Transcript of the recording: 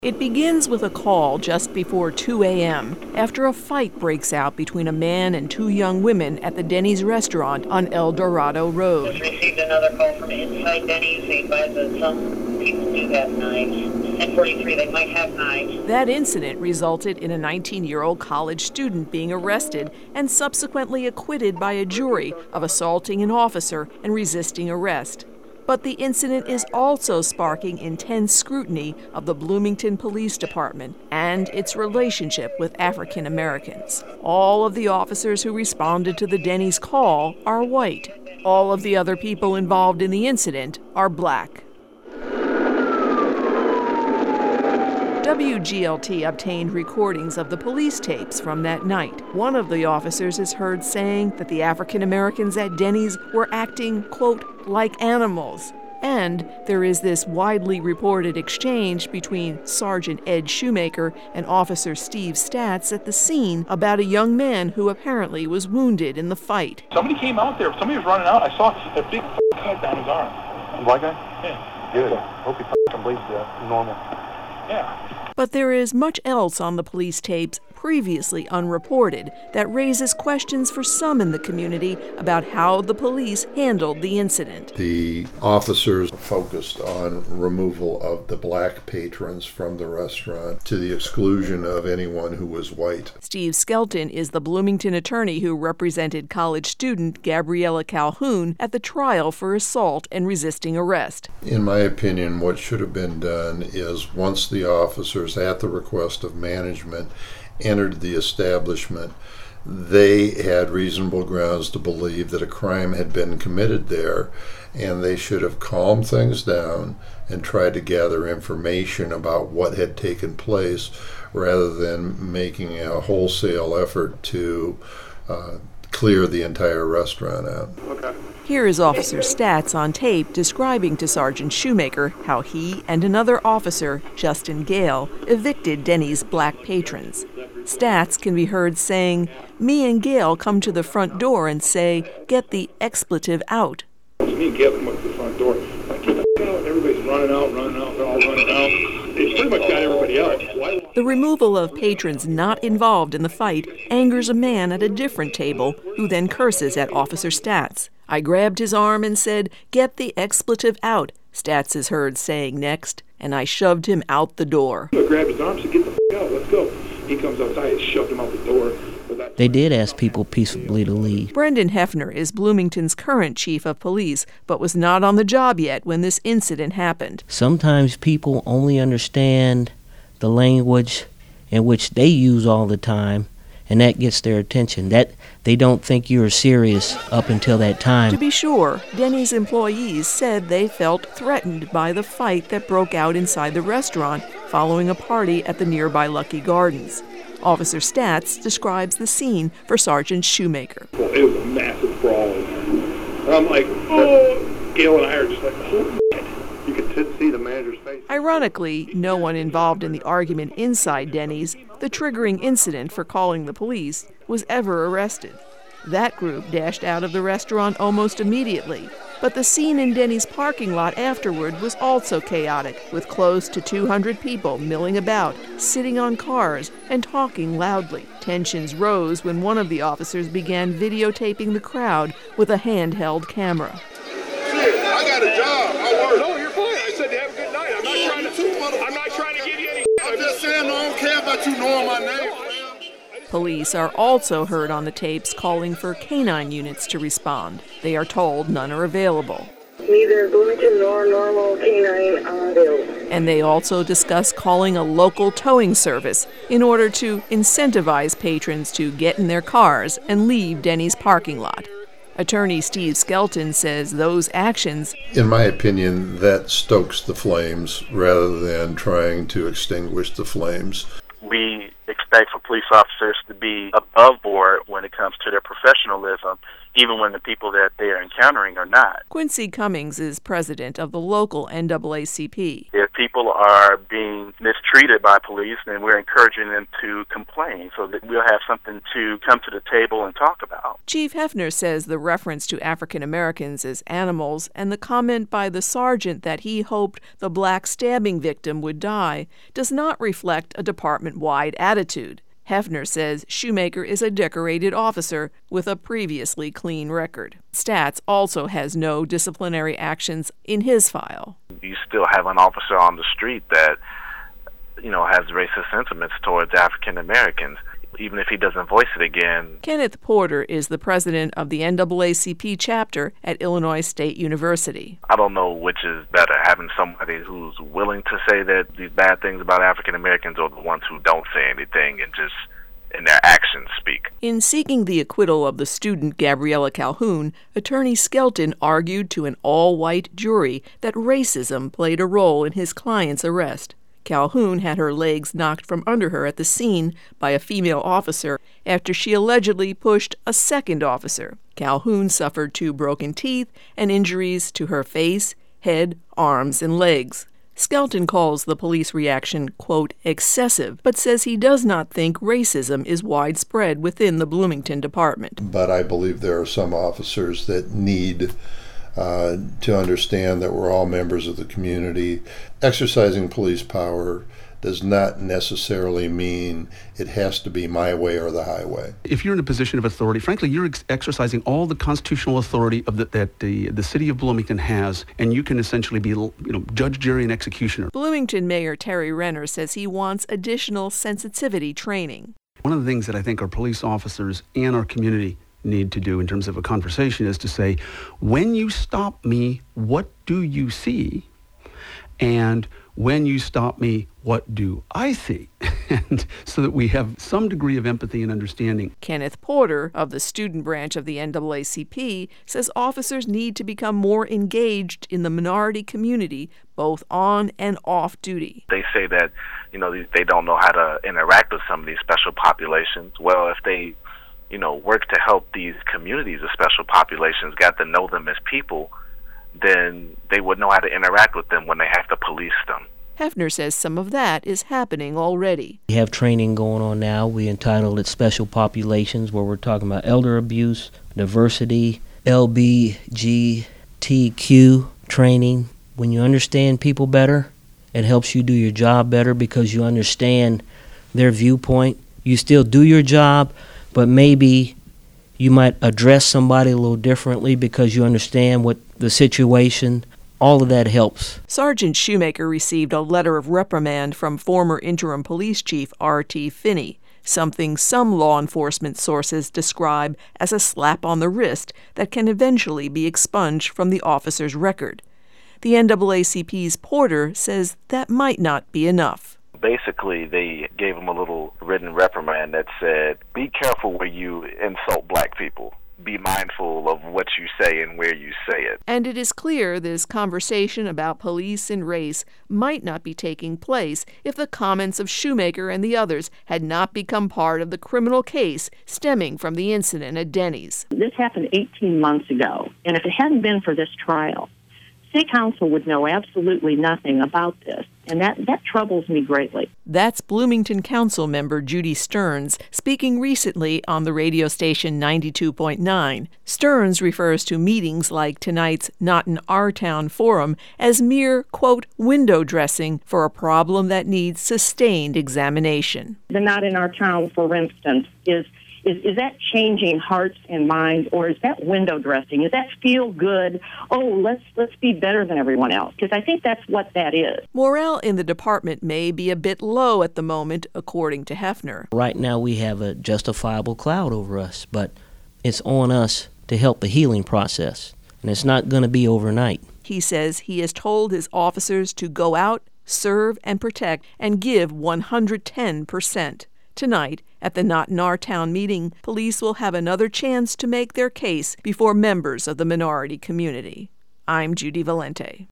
It begins with a call just before 2 a.m. after a fight breaks out between a man and two young women at the Denny's restaurant on El Dorado Road. Just received another call from inside Denny's. They advise that some people do have knives. 10:43, they might have knives. That incident resulted in a 19-year-old college student being arrested and subsequently acquitted by a jury of assaulting an officer and resisting arrest. But the incident is also sparking intense scrutiny of the Bloomington Police Department and its relationship with African Americans. All of the officers who responded to the Denny's call are white. All of the other people involved in the incident are black. WGLT obtained recordings of the police tapes from that night. One of the officers is heard saying that the African Americans at Denny's were acting, quote, like animals. And there is this widely reported exchange between Sergeant Ed Shoemaker and Officer Steve Statz at the scene about a young man who apparently was wounded in the fight. Somebody came out there. Somebody was running out. I saw a big cut down his arm. A black guy? Yeah. Good. Hope he bleeds normal. Yeah. But there is much else on the police tapes previously unreported that raises questions for some in the community about how the police handled the incident. The officers focused on removal of the black patrons from the restaurant to the exclusion of anyone who was white. Steve Skelton is the Bloomington attorney who represented college student Gabriella Calhoun at the trial for assault and resisting arrest. In my opinion, what should have been done is once the officers, at the request of management, entered the establishment, they had reasonable grounds to believe that a crime had been committed there, and they should have calmed things down and tried to gather information about what had taken place rather than making a wholesale effort to clear the entire restaurant out. Okay. Here is Officer Statz on tape describing to Sergeant Shoemaker how he and another officer, Justin Gale, evicted Denny's black patrons. Statz can be heard saying, "Me and Gale come to the front door and say, 'Get the expletive out.'" Me and Gale come up to the front door. Like, get the out. Everybody's running out. They're all running out. They pretty much got everybody out. Why? The removal of patrons not involved in the fight angers a man at a different table who then curses at Officer Statz. "I grabbed his arm and said, 'Get the expletive out,'" Statz is heard saying next, "and I shoved him out the door." I grabbed his arm and said, "Get the out. Let's go." He comes outside and shoved him out the door. They did ask people peacefully to leave. Brendan Hefner is Bloomington's current chief of police, but was not on the job yet when this incident happened. Sometimes people only understand the language in which they use all the time, and that gets their attention. That they don't think you're serious up until that time. To be sure, Denny's employees said they felt threatened by the fight that broke out inside the restaurant following a party at the nearby Lucky Gardens. Officer Statz describes the scene for Sergeant Shoemaker. Well, it was a massive brawl. And I'm like, oh, Gale and I are just like, holy shit. You could see the manager's face. Ironically, no one involved in the argument inside Denny's, the triggering incident for calling the police, was ever arrested. That group dashed out of the restaurant almost immediately. But the scene in Denny's parking lot afterward was also chaotic, with close to 200 people milling about, sitting on cars, and talking loudly. Tensions rose when one of the officers began videotaping the crowd with a handheld camera. Shit, I got a job. I work. No, you're fine. I said have a good night. I'm not trying to give you any. I'm just saying I don't care about you knowing my name. Police are also heard on the tapes calling for canine units to respond. They are told none are available. Neither Bloomington nor normal canine are available. And they also discuss calling a local towing service in order to incentivize patrons to get in their cars and leave Denny's parking lot. Attorney Steve Skelton says those actions, in my opinion, that stokes the flames rather than trying to extinguish the flames. We expect for police officers to be above board when it comes to their professionalism even when the people that they're encountering are not. Quincy Cummings is president of the local NAACP. If people are being mistreated by police, then we're encouraging them to complain so that we'll have something to come to the table and talk about. Chief Hefner says the reference to African Americans as animals and the comment by the sergeant that he hoped the black stabbing victim would die does not reflect a department-wide attitude. Hefner says Shoemaker is a decorated officer with a previously clean record. Stats also has no disciplinary actions in his file. You still have an officer on the street that, has racist sentiments towards African Americans, even if he doesn't voice it again. Kenneth Porter is the president of the NAACP chapter at Illinois State University. I don't know which is better, having somebody who's willing to say that these bad things about African Americans, or the ones who don't say anything and just in their actions speak. In seeking the acquittal of the student Gabriella Calhoun, Attorney Skelton argued to an all-white jury that racism played a role in his client's arrest. Calhoun had her legs knocked from under her at the scene by a female officer after she allegedly pushed a second officer. Calhoun suffered 2 broken teeth and injuries to her face, head, arms, and legs. Skelton calls the police reaction, quote, excessive, but says he does not think racism is widespread within the Bloomington Department. But I believe there are some officers that need to understand that we're all members of the community. Exercising police power does not necessarily mean it has to be my way or the highway. If you're in a position of authority, frankly, you're exercising all the constitutional authority that the city of Bloomington has, and you can essentially be, judge, jury, and executioner. Bloomington Mayor Terry Renner says he wants additional sensitivity training. One of the things that I think our police officers and our community need to do in terms of a conversation is to say, when you stop me, what do you see? And when you stop me, what do I see? And so that we have some degree of empathy and understanding. Kenneth Porter of the student branch of the NAACP says officers need to become more engaged in the minority community, both on and off duty. They say that, they don't know how to interact with some of these special populations. Well, if they work to help these communities of special populations, got to know them as people, then they would know how to interact with them when they have to police them. Hefner says some of that is happening already. We have training going on now. We entitled it Special Populations, where we're talking about elder abuse, diversity, LGBTQ training. When you understand people better, it helps you do your job better because you understand their viewpoint. You still do your job, but maybe you might address somebody a little differently because you understand what the situation. All of that helps. Sergeant Shoemaker received a letter of reprimand from former interim police chief R.T. Finney, something some law enforcement sources describe as a slap on the wrist that can eventually be expunged from the officer's record. The NAACP's Porter says that might not be enough. Basically, they gave him a little written reprimand that said, be careful where you insult black people. Be mindful of what you say and where you say it. And it is clear this conversation about police and race might not be taking place if the comments of Shoemaker and the others had not become part of the criminal case stemming from the incident at Denny's. This happened 18 months ago, and if it hadn't been for this trial, City Council would know absolutely nothing about this, and that troubles me greatly. That's Bloomington Council member Judy Stearns speaking recently on the radio station 92.9. Stearns refers to meetings like tonight's Not in Our Town forum as mere, quote, window dressing for a problem that needs sustained examination. The Not in Our Town, for instance, is that changing hearts and minds, or is that window dressing? Is that feel good? Oh, let's be better than everyone else, because I think that's what that is. Morale in the department may be a bit low at the moment, according to Hefner. Right now we have a justifiable cloud over us, but it's on us to help the healing process, and it's not going to be overnight. He says he has told his officers to go out, serve, and protect, and give 110%. Tonight, at the Not in Our Town meeting, police will have another chance to make their case before members of the minority community. I'm Judy Valente.